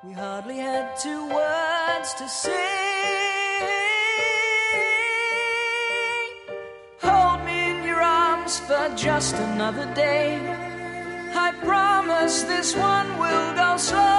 We hardly had 2 words to say. Hold me in your arms for just another day. I promise this one will go slow.